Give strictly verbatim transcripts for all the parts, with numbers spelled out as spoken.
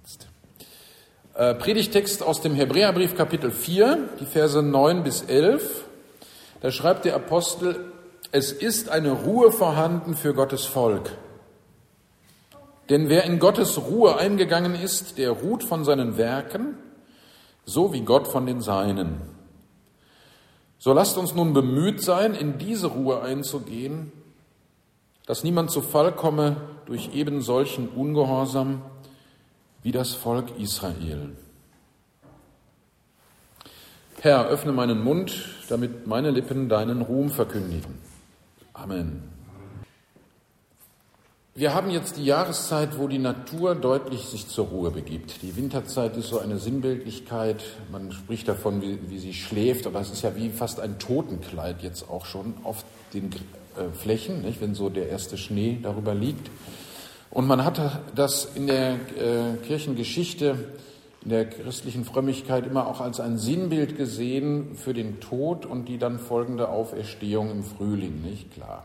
jetzt. Äh, Predigtext aus dem Hebräerbrief Kapitel vier, die Verse neun bis elf. Da schreibt der Apostel: Es ist eine Ruhe vorhanden für Gottes Volk. Denn wer in Gottes Ruhe eingegangen ist, der ruht von seinen Werken, so wie Gott von den Seinen. So lasst uns nun bemüht sein, in diese Ruhe einzugehen, dass niemand zu Fall komme durch eben solchen Ungehorsam wie das Volk Israel. Herr, öffne meinen Mund, damit meine Lippen deinen Ruhm verkündigen. Amen. Wir haben jetzt die Jahreszeit, wo die Natur deutlich sich zur Ruhe begibt. Die Winterzeit ist so eine Sinnbildlichkeit. Man spricht davon, wie, wie sie schläft, aber es ist ja wie fast ein Totenkleid jetzt auch schon auf den äh, Flächen, nicht, wenn so der erste Schnee darüber liegt. Und man hat das in der äh, Kirchengeschichte, in der christlichen Frömmigkeit immer auch als ein Sinnbild gesehen für den Tod und die dann folgende Auferstehung im Frühling, nicht klar.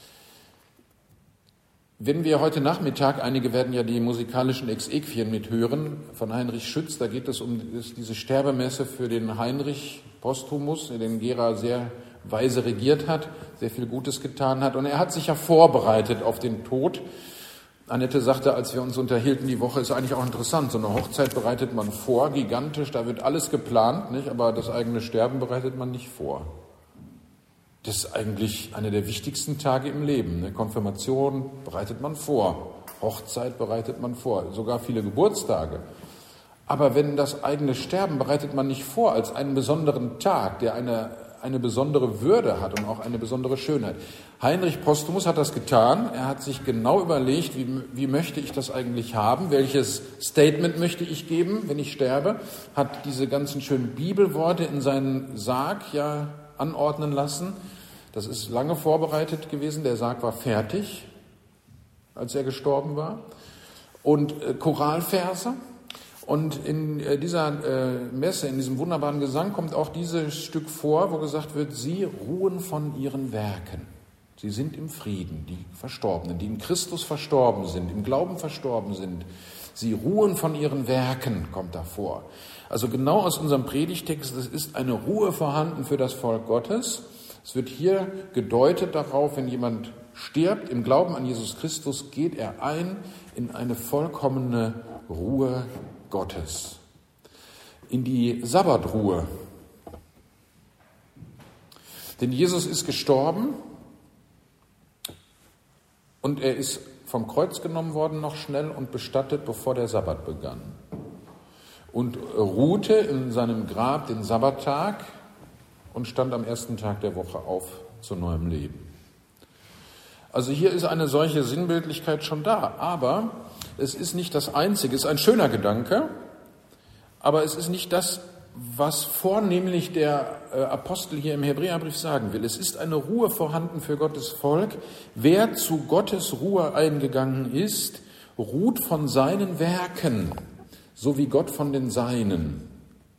Wenn wir heute Nachmittag, einige werden ja die musikalischen Exequien mithören, von Heinrich Schütz, da geht es um diese Sterbemesse für den Heinrich Posthumus, der den Gera sehr weise regiert hat, sehr viel Gutes getan hat. Und er hat sich ja vorbereitet auf den Tod. Annette sagte, als wir uns unterhielten, die Woche ist eigentlich auch interessant. So eine Hochzeit bereitet man vor, gigantisch, da wird alles geplant, nicht? Aber das eigene Sterben bereitet man nicht vor. Das ist eigentlich einer der wichtigsten Tage im Leben. Eine Konfirmation bereitet man vor, Hochzeit bereitet man vor, sogar viele Geburtstage. Aber wenn das eigene Sterben bereitet man nicht vor als einen besonderen Tag, der eine, eine besondere Würde hat und auch eine besondere Schönheit. Heinrich Posthumus hat das getan. Er hat sich genau überlegt, wie, wie möchte ich das eigentlich haben, welches Statement möchte ich geben, wenn ich sterbe, hat diese ganzen schönen Bibelworte in seinen Sarg ja anordnen lassen. Das ist lange vorbereitet gewesen. Der Sarg war fertig, als er gestorben war. Und äh, Choralverse. Und in äh, dieser äh, Messe, in diesem wunderbaren Gesang kommt auch dieses Stück vor, wo gesagt wird, sie ruhen von ihren Werken. Sie sind im Frieden, die Verstorbenen, die in Christus verstorben sind, im Glauben verstorben sind. Sie ruhen von ihren Werken, kommt da vor. Also genau aus unserem Predigtext, es ist eine Ruhe vorhanden für das Volk Gottes. Es wird hier gedeutet darauf, wenn jemand stirbt im Glauben an Jesus Christus, geht er ein in eine vollkommene Ruhe Gottes, in die Sabbatruhe. Denn Jesus ist gestorben und er ist vom Kreuz genommen worden noch schnell und bestattet, bevor der Sabbat begann. Und ruhte in seinem Grab den Sabbattag und stand am ersten Tag der Woche auf zu neuem Leben. Also hier ist eine solche Sinnbildlichkeit schon da, aber es ist nicht das Einzige. Es ist ein schöner Gedanke, aber es ist nicht das, was vornehmlich der Apostel hier im Hebräerbrief sagen will. Es ist eine Ruhe vorhanden für Gottes Volk. Wer zu Gottes Ruhe eingegangen ist, ruht von seinen Werken, so wie Gott von den Seinen.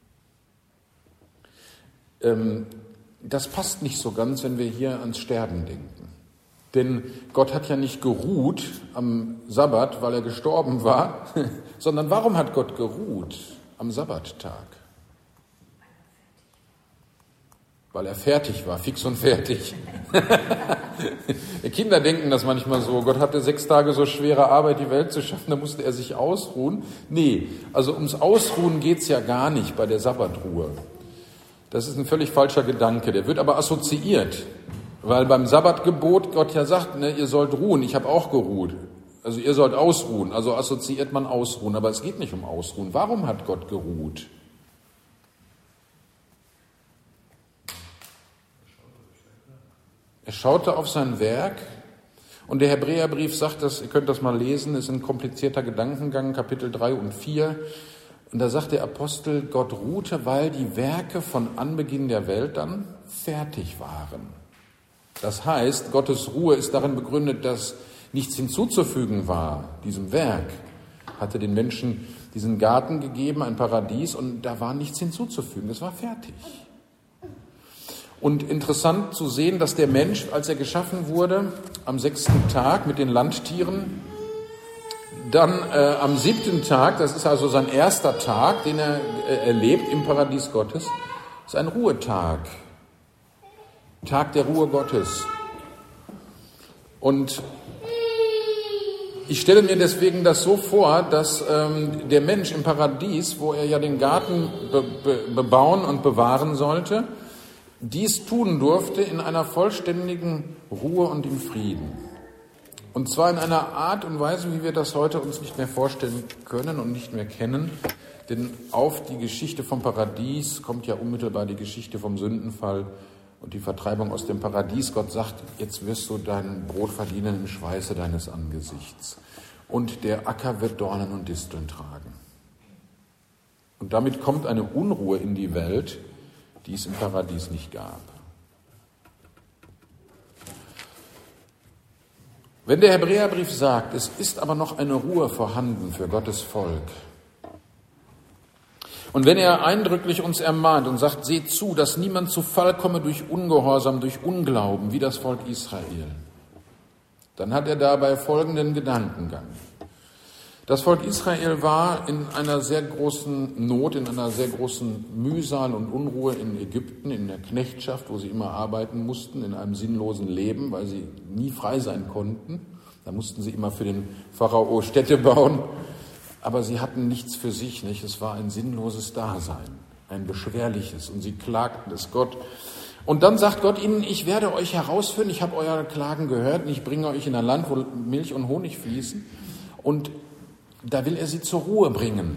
Ähm, das passt nicht so ganz, wenn wir hier ans Sterben denken. Denn Gott hat ja nicht geruht am Sabbat, weil er gestorben war, sondern warum hat Gott geruht am Sabbattag? Weil er fertig war, fix und fertig. Kinder denken das manchmal so, Gott hatte sechs Tage so schwere Arbeit, die Welt zu schaffen, da musste er sich ausruhen. Nee, also ums Ausruhen geht's ja gar nicht bei der Sabbatruhe. Das ist ein völlig falscher Gedanke, der wird aber assoziiert, weil beim Sabbatgebot Gott ja sagt, ne, ihr sollt ruhen, ich habe auch geruht. Also ihr sollt ausruhen, also assoziiert man Ausruhen, aber es geht nicht um Ausruhen. Warum hat Gott geruht? Er schaute auf sein Werk und der Hebräerbrief sagt das, ihr könnt das mal lesen, ist ein komplizierter Gedankengang, Kapitel drei und vier. Und da sagt der Apostel, Gott ruhte, weil die Werke von Anbeginn der Welt dann fertig waren. Das heißt, Gottes Ruhe ist darin begründet, dass nichts hinzuzufügen war. Diesem Werk hatte den Menschen diesen Garten gegeben, ein Paradies, und da war nichts hinzuzufügen. Es war fertig. Und interessant zu sehen, dass der Mensch, als er geschaffen wurde, am sechsten Tag mit den Landtieren, dann äh, am siebten Tag, das ist also sein erster Tag, den er äh, erlebt im Paradies Gottes, ist ein Ruhetag. Tag der Ruhe Gottes. Und ich stelle mir deswegen das so vor, dass ähm, der Mensch im Paradies, wo er ja den Garten be- be- bebauen und bewahren sollte, dies tun durfte in einer vollständigen Ruhe und im Frieden. Und zwar in einer Art und Weise, wie wir das heute uns nicht mehr vorstellen können und nicht mehr kennen. Denn auf die Geschichte vom Paradies kommt ja unmittelbar die Geschichte vom Sündenfall und die Vertreibung aus dem Paradies. Gott sagt, jetzt wirst du dein Brot verdienen im Schweiße deines Angesichts. Und der Acker wird Dornen und Disteln tragen. Und damit kommt eine Unruhe in die Welt, die es im Paradies nicht gab. Wenn der Hebräerbrief sagt, es ist aber noch eine Ruhe vorhanden für Gottes Volk, und wenn er eindrücklich uns ermahnt und sagt, seht zu, dass niemand zu Fall komme durch Ungehorsam, durch Unglauben, wie das Volk Israel, dann hat er dabei folgenden Gedankengang. Das Volk Israel war in einer sehr großen Not, in einer sehr großen Mühsal und Unruhe in Ägypten, in der Knechtschaft, wo sie immer arbeiten mussten, in einem sinnlosen Leben, weil sie nie frei sein konnten. Da mussten sie immer für den Pharao Städte bauen. Aber sie hatten nichts für sich, nicht? Es war ein sinnloses Dasein, ein beschwerliches. Und sie klagten es Gott. Und dann sagt Gott ihnen, ich werde euch herausführen, ich habe eure Klagen gehört und ich bringe euch in ein Land, wo Milch und Honig fließen. Und da will er sie zur Ruhe bringen.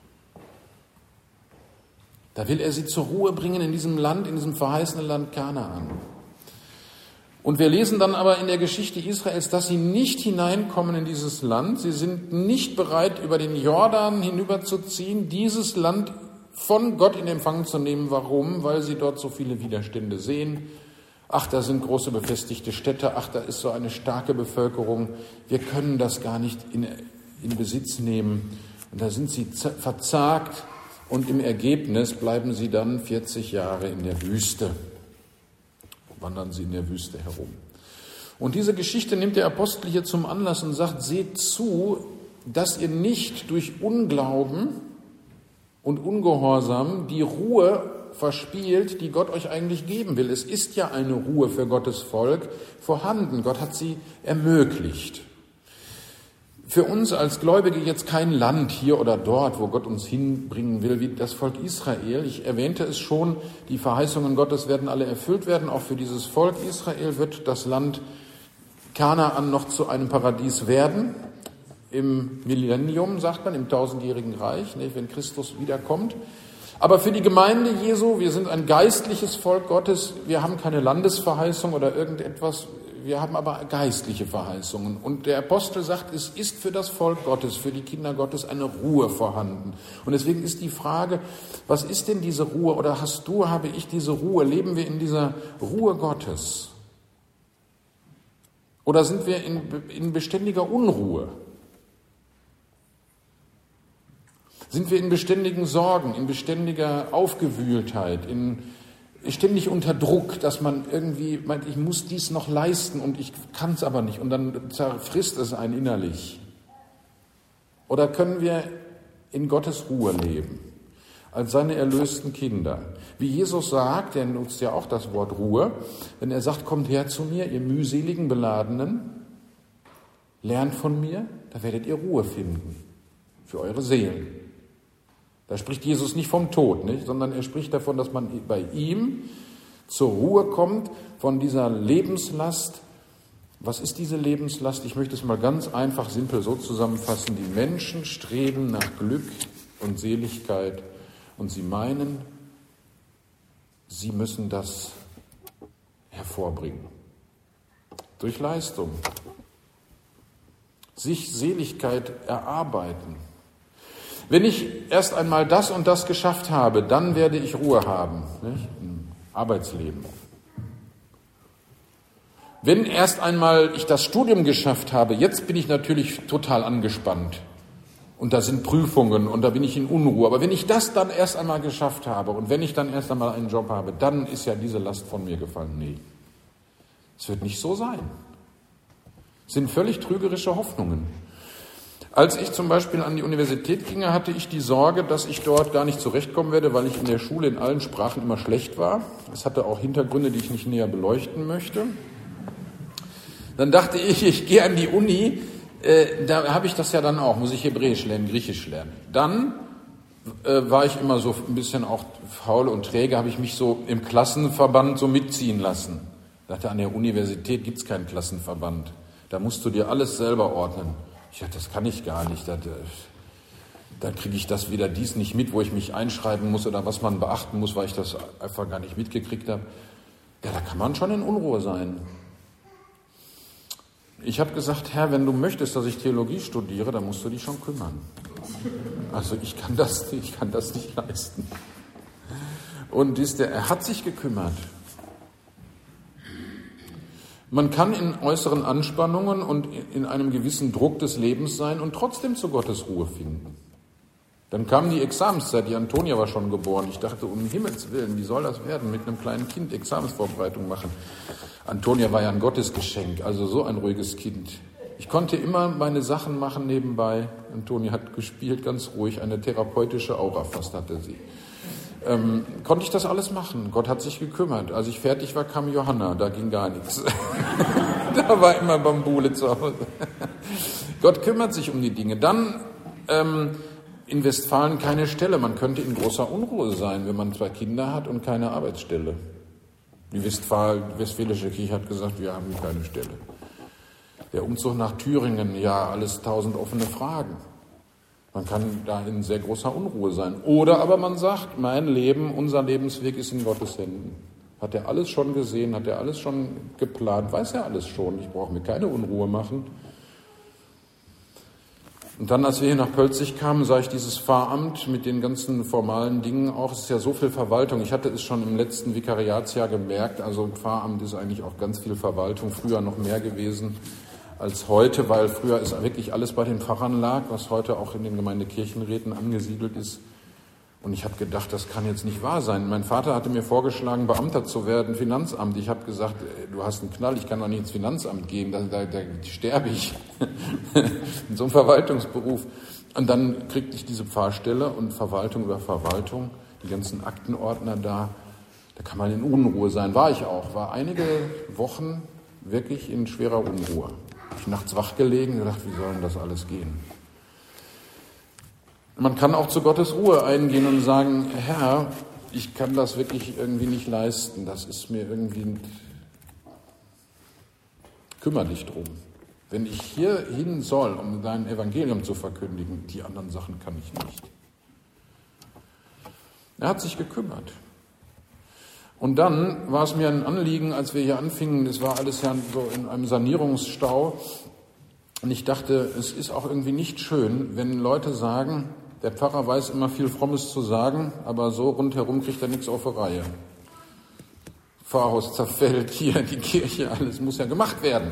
Da will er sie zur Ruhe bringen in diesem Land, in diesem verheißenen Land Kanaan. Und wir lesen dann aber in der Geschichte Israels, dass sie nicht hineinkommen in dieses Land. Sie sind nicht bereit, über den Jordan hinüberzuziehen, dieses Land von Gott in Empfang zu nehmen. Warum? Weil sie dort so viele Widerstände sehen. Ach, da sind große befestigte Städte. Ach, da ist so eine starke Bevölkerung. Wir können das gar nicht in, in Besitz nehmen. Und da sind sie verzagt. Und im Ergebnis bleiben sie dann vierzig Jahre in der Wüste. Wandern sie in der Wüste herum. Und diese Geschichte nimmt der Apostel hier zum Anlass und sagt, seht zu, dass ihr nicht durch Unglauben und Ungehorsam die Ruhe verspielt, die Gott euch eigentlich geben will. Es ist ja eine Ruhe für Gottes Volk vorhanden. Gott hat sie ermöglicht. Für uns als Gläubige jetzt kein Land hier oder dort, wo Gott uns hinbringen will, wie das Volk Israel. Ich erwähnte es schon, die Verheißungen Gottes werden alle erfüllt werden. Auch für dieses Volk Israel wird das Land Kanaan noch zu einem Paradies werden. Im Millennium, sagt man, im tausendjährigen Reich, ne, wenn Christus wiederkommt. Aber für die Gemeinde Jesu, wir sind ein geistliches Volk Gottes, wir haben keine Landesverheißung oder irgendetwas, wir haben aber geistliche Verheißungen. Und der Apostel sagt, es ist für das Volk Gottes, für die Kinder Gottes eine Ruhe vorhanden. Und deswegen ist die Frage, was ist denn diese Ruhe oder hast du, habe ich diese Ruhe? Leben wir in dieser Ruhe Gottes? Oder sind wir in, in beständiger Unruhe? Sind wir in beständigen Sorgen, in beständiger Aufgewühltheit, in ständig unter Druck, dass man irgendwie meint, ich muss dies noch leisten und ich kann es aber nicht und dann zerfrisst es einen innerlich? Oder können wir in Gottes Ruhe leben, als seine erlösten Kinder? Wie Jesus sagt, er nutzt ja auch das Wort Ruhe, wenn er sagt, kommt her zu mir, ihr mühseligen Beladenen, lernt von mir, da werdet ihr Ruhe finden für eure Seelen. Da spricht Jesus nicht vom Tod, nicht, sondern er spricht davon, dass man bei ihm zur Ruhe kommt von dieser Lebenslast. Was ist diese Lebenslast? Ich möchte es mal ganz einfach, simpel so zusammenfassen. Die Menschen streben nach Glück und Seligkeit und sie meinen, sie müssen das hervorbringen. Durch Leistung. Sich Seligkeit erarbeiten. Wenn ich erst einmal das und das geschafft habe, dann werde ich Ruhe haben, nicht? Im Arbeitsleben. Wenn erst einmal ich das Studium geschafft habe, jetzt bin ich natürlich total angespannt und da sind Prüfungen und da bin ich in Unruhe. Aber wenn ich das dann erst einmal geschafft habe und wenn ich dann erst einmal einen Job habe, dann ist ja diese Last von mir gefallen. Nee, es wird nicht so sein. Es sind völlig trügerische Hoffnungen. Als ich zum Beispiel an die Universität ging, hatte ich die Sorge, dass ich dort gar nicht zurechtkommen werde, weil ich in der Schule in allen Sprachen immer schlecht war. Das hatte auch Hintergründe, die ich nicht näher beleuchten möchte. Dann dachte ich, ich gehe an die Uni, äh, da habe ich das ja dann auch, muss ich Hebräisch lernen, Griechisch lernen. Dann äh, war ich immer so ein bisschen auch faul und träge, habe ich mich so im Klassenverband so mitziehen lassen. Ich dachte, an der Universität gibt es keinen Klassenverband. Da musst du dir alles selber ordnen. Ich dachte, das kann ich gar nicht. Das, dann kriege ich das wieder dies nicht mit, wo ich mich einschreiben muss oder was man beachten muss, weil ich das einfach gar nicht mitgekriegt habe. Ja, da kann man schon in Unruhe sein. Ich habe gesagt, Herr, wenn du möchtest, dass ich Theologie studiere, dann musst du dich schon kümmern. Also ich kann das, ich kann das nicht leisten. Und dies, der, er hat sich gekümmert. Man kann in äußeren Anspannungen und in einem gewissen Druck des Lebens sein und trotzdem zu Gottes Ruhe finden. Dann kam die Examenszeit, die Antonia war schon geboren. Ich dachte, um Himmels Willen, wie soll das werden, mit einem kleinen Kind Examensvorbereitung machen? Antonia war ja ein Gottesgeschenk, also so ein ruhiges Kind. Ich konnte immer meine Sachen machen nebenbei. Antonia hat gespielt, ganz ruhig, eine therapeutische Aura fast hatte sie. Ähm, konnte ich das alles machen. Gott hat sich gekümmert. Als ich fertig war, kam Johanna, da ging gar nichts. Da war immer Bambule zu Hause. Gott kümmert sich um die Dinge. Dann ähm, in Westfalen keine Stelle. Man könnte in großer Unruhe sein, wenn man zwei Kinder hat und keine Arbeitsstelle. Die Westfal, Westfälische Kirche hat gesagt, wir haben keine Stelle. Der Umzug nach Thüringen, ja, alles tausend offene Fragen. Man kann da in sehr großer Unruhe sein. Oder aber man sagt, mein Leben, unser Lebensweg ist in Gottes Händen. Hat er alles schon gesehen, hat er alles schon geplant, weiß er alles schon. Ich brauche mir keine Unruhe machen. Und dann, als wir hier nach Pölzig kamen, sah ich dieses Pfarramt mit den ganzen formalen Dingen auch. Es ist ja so viel Verwaltung. Ich hatte es schon im letzten Vikariatsjahr gemerkt. Also ein Pfarramt ist eigentlich auch ganz viel Verwaltung. Früher noch mehr gewesen als heute, weil früher ist wirklich alles bei den Pfarrern lag, was heute auch in den Gemeindekirchenräten angesiedelt ist. Und ich habe gedacht, das kann jetzt nicht wahr sein. Mein Vater hatte mir vorgeschlagen, Beamter zu werden, Finanzamt. Ich habe gesagt, du hast einen Knall, ich kann doch nicht ins Finanzamt gehen, da, da, da sterbe ich in so einem Verwaltungsberuf. Und dann kriegte ich diese Pfarrstelle und Verwaltung über Verwaltung, die ganzen Aktenordner da. Da kann man in Unruhe sein. War ich auch, war einige Wochen wirklich in schwerer Unruhe. Ich habe nachts wach gelegen und gedacht, wie soll denn das alles gehen? Man kann auch zu Gottes Ruhe eingehen und sagen, Herr, ich kann das wirklich irgendwie nicht leisten. Das ist mir irgendwie, kümmere dich drum. Wenn ich hier hin soll, um dein Evangelium zu verkündigen, die anderen Sachen kann ich nicht. Er hat sich gekümmert. Und dann war es mir ein Anliegen, als wir hier anfingen, das war alles ja so in einem Sanierungsstau. Und ich dachte, es ist auch irgendwie nicht schön, wenn Leute sagen, der Pfarrer weiß immer viel Frommes zu sagen, aber so rundherum kriegt er nichts auf die Reihe. Pfarrhaus zerfällt, hier die Kirche, alles muss ja gemacht werden.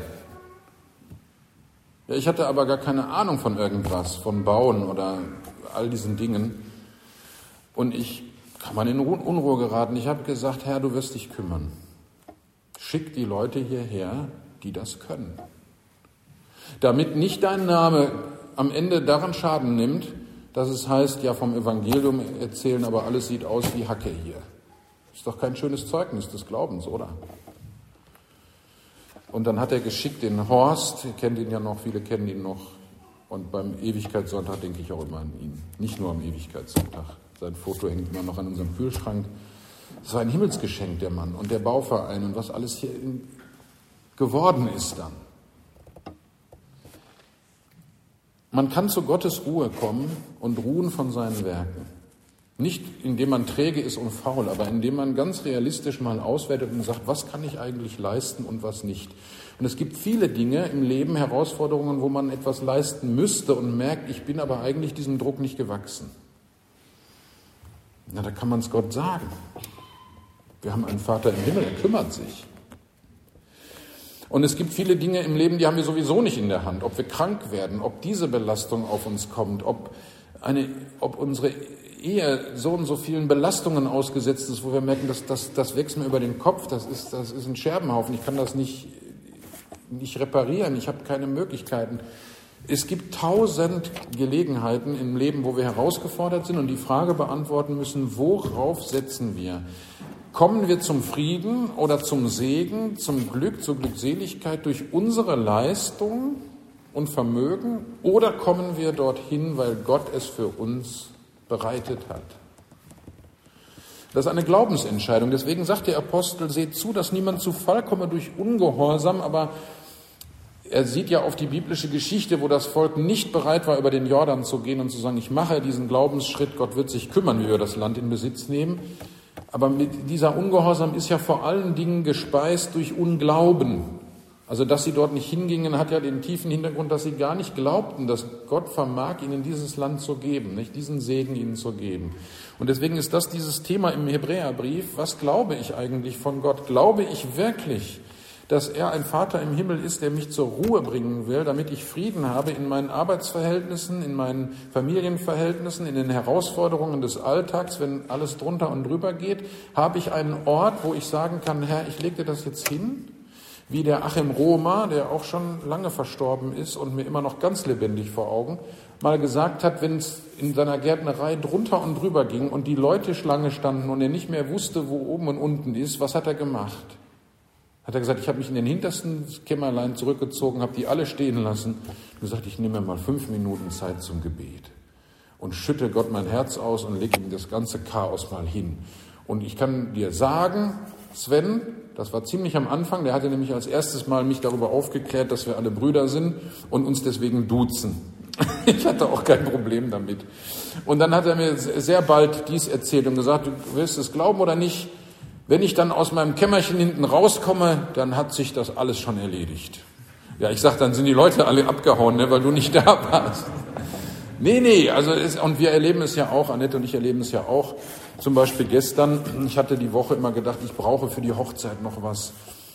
Ja, ich hatte aber gar keine Ahnung von irgendwas, von Bauen oder all diesen Dingen. Und ich kann man in Unruhe geraten. Ich habe gesagt, Herr, du wirst dich kümmern. Schick die Leute hierher, die das können. Damit nicht dein Name am Ende daran Schaden nimmt, dass es heißt, ja, vom Evangelium erzählen, aber alles sieht aus wie Hacke hier. Ist doch kein schönes Zeugnis des Glaubens, oder? Und dann hat er geschickt den Horst, ihr kennt ihn ja noch, viele kennen ihn noch. Und beim Ewigkeitssonntag denke ich auch immer an ihn. Nicht nur am Ewigkeitssonntag. Sein Foto hängt immer noch an unserem Kühlschrank. Das war ein Himmelsgeschenk, der Mann und der Bauverein und was alles hier geworden ist dann. Man kann zu Gottes Ruhe kommen und ruhen von seinen Werken. Nicht indem man träge ist und faul, aber indem man ganz realistisch mal auswertet und sagt, was kann ich eigentlich leisten und was nicht. Und es gibt viele Dinge im Leben, Herausforderungen, wo man etwas leisten müsste und merkt, ich bin aber eigentlich diesem Druck nicht gewachsen. Na, da kann man es Gott sagen. Wir haben einen Vater im Himmel, er kümmert sich. Und es gibt viele Dinge im Leben, die haben wir sowieso nicht in der Hand. Ob wir krank werden, ob diese Belastung auf uns kommt, ob, eine, ob unsere Ehe so und so vielen Belastungen ausgesetzt ist, wo wir merken, das, das, das wächst mir über den Kopf, das ist, das ist ein Scherbenhaufen, ich kann das nicht, nicht reparieren, ich habe keine Möglichkeiten. Es gibt tausend Gelegenheiten im Leben, wo wir herausgefordert sind und die Frage beantworten müssen, worauf setzen wir? Kommen wir zum Frieden oder zum Segen, zum Glück, zur Glückseligkeit durch unsere Leistung und Vermögen oder kommen wir dorthin, weil Gott es für uns bereitet hat? Das ist eine Glaubensentscheidung. Deswegen sagt der Apostel, seht zu, dass niemand zu Fall komme durch Ungehorsam, aber er sieht ja auf die biblische Geschichte, wo das Volk nicht bereit war, über den Jordan zu gehen und zu sagen, ich mache diesen Glaubensschritt, Gott wird sich kümmern, wie wir das Land in Besitz nehmen. Aber mit dieser Ungehorsam ist ja vor allen Dingen gespeist durch Unglauben. Also, dass sie dort nicht hingingen, hat ja den tiefen Hintergrund, dass sie gar nicht glaubten, dass Gott vermag, ihnen dieses Land zu geben, nicht diesen Segen ihnen zu geben. Und deswegen ist das dieses Thema im Hebräerbrief. Was glaube ich eigentlich von Gott? Glaube ich wirklich, dass er ein Vater im Himmel ist, der mich zur Ruhe bringen will, damit ich Frieden habe in meinen Arbeitsverhältnissen, in meinen Familienverhältnissen, in den Herausforderungen des Alltags, wenn alles drunter und drüber geht? Habe ich einen Ort, wo ich sagen kann, Herr, ich lege dir das jetzt hin? Wie der Achim Roma, der auch schon lange verstorben ist und mir immer noch ganz lebendig vor Augen, mal gesagt hat, wenn es in seiner Gärtnerei drunter und drüber ging und die Leute Schlange standen und er nicht mehr wusste, wo oben und unten ist, was hat er gemacht? Hat er gesagt, ich habe mich in den hintersten Kämmerlein zurückgezogen, habe die alle stehen lassen und gesagt, ich nehme mir mal fünf Minuten Zeit zum Gebet und schütte Gott mein Herz aus und lege ihm das ganze Chaos mal hin. Und ich kann dir sagen, Sven, das war ziemlich am Anfang, der hatte nämlich als erstes Mal mich darüber aufgeklärt, dass wir alle Brüder sind und uns deswegen duzen. Ich hatte auch kein Problem damit. Und dann hat er mir sehr bald dies erzählt und gesagt, du willst es glauben oder nicht, wenn ich dann aus meinem Kämmerchen hinten rauskomme, dann hat sich das alles schon erledigt. Ja, ich sag, dann sind die Leute alle abgehauen, ne, weil du nicht da warst. Nee, nee, also es, und wir erleben es ja auch, Annette und ich erleben es ja auch. Zum Beispiel gestern, ich hatte die Woche immer gedacht, ich brauche für die Hochzeit noch was.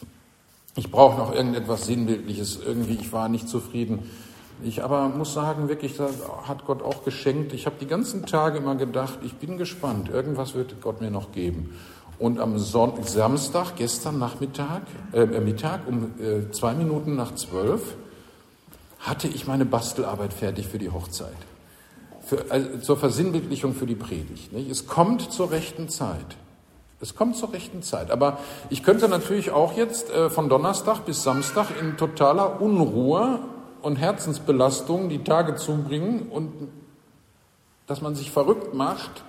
Ich brauche noch irgendetwas Sinnbildliches. Irgendwie, ich war nicht zufrieden. Ich aber muss sagen, wirklich, das hat Gott auch geschenkt. Ich habe die ganzen Tage immer gedacht, ich bin gespannt. Irgendwas wird Gott mir noch geben. Und am Son- Samstag, gestern Nachmittag, äh, Mittag um äh, zwei Minuten nach zwölf, hatte ich meine Bastelarbeit fertig für die Hochzeit. Für, also zur Versinnbildlichung für die Predigt. Nicht? Es kommt zur rechten Zeit. Es kommt zur rechten Zeit. Aber ich könnte natürlich auch jetzt äh, von Donnerstag bis Samstag in totaler Unruhe und Herzensbelastung die Tage zubringen und dass man sich verrückt macht.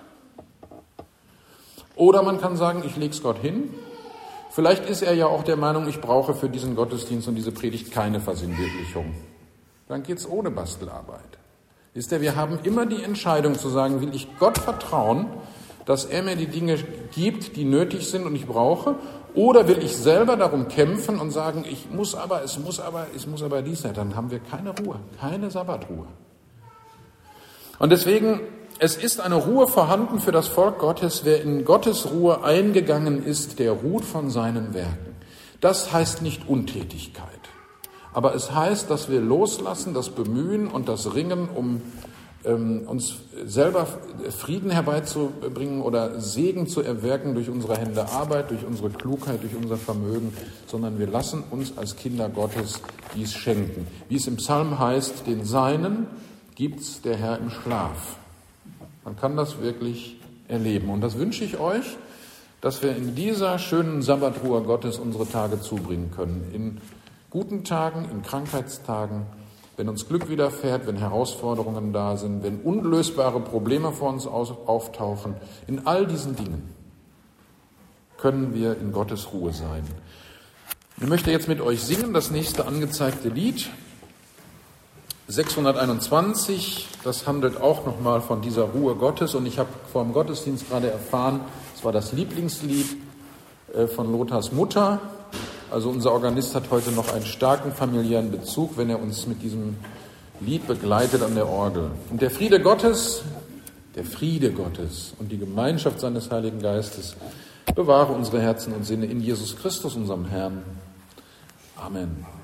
Oder man kann sagen, ich lege es Gott hin. Vielleicht ist er ja auch der Meinung, ich brauche für diesen Gottesdienst und diese Predigt keine Versinnbildlichung. Dann geht's ohne Bastelarbeit. Wisst ihr, wir haben immer die Entscheidung zu sagen, will ich Gott vertrauen, dass er mir die Dinge gibt, die nötig sind und ich brauche, oder will ich selber darum kämpfen und sagen, ich muss aber, es muss aber, es muss aber dies sein. Dann haben wir keine Ruhe, keine Sabbatruhe. Und deswegen, es ist eine Ruhe vorhanden für das Volk Gottes. Wer in Gottes Ruhe eingegangen ist, der ruht von seinen Werken. Das heißt nicht Untätigkeit. Aber es heißt, dass wir loslassen, das Bemühen und das Ringen, um ähm, uns selber Frieden herbeizubringen oder Segen zu erwirken durch unsere Hände Arbeit, durch unsere Klugheit, durch unser Vermögen, sondern wir lassen uns als Kinder Gottes dies schenken. Wie es im Psalm heißt, den Seinen gibt's der Herr im Schlaf. Man kann das wirklich erleben. Und das wünsche ich euch, dass wir in dieser schönen Sabbatruhe Gottes unsere Tage zubringen können. In guten Tagen, in Krankheitstagen, wenn uns Glück widerfährt, wenn Herausforderungen da sind, wenn unlösbare Probleme vor uns auftauchen. In all diesen Dingen können wir in Gottes Ruhe sein. Ich möchte jetzt mit euch singen, das nächste angezeigte Lied. sechshunderteinundzwanzig, das handelt auch nochmal von dieser Ruhe Gottes und ich habe vor dem Gottesdienst gerade erfahren, es war das Lieblingslied von Lothars Mutter. Also unser Organist hat heute noch einen starken familiären Bezug, wenn er uns mit diesem Lied begleitet an der Orgel. Und der Friede Gottes, der Friede Gottes und die Gemeinschaft seines Heiligen Geistes bewahre unsere Herzen und Sinne in Jesus Christus, unserem Herrn. Amen.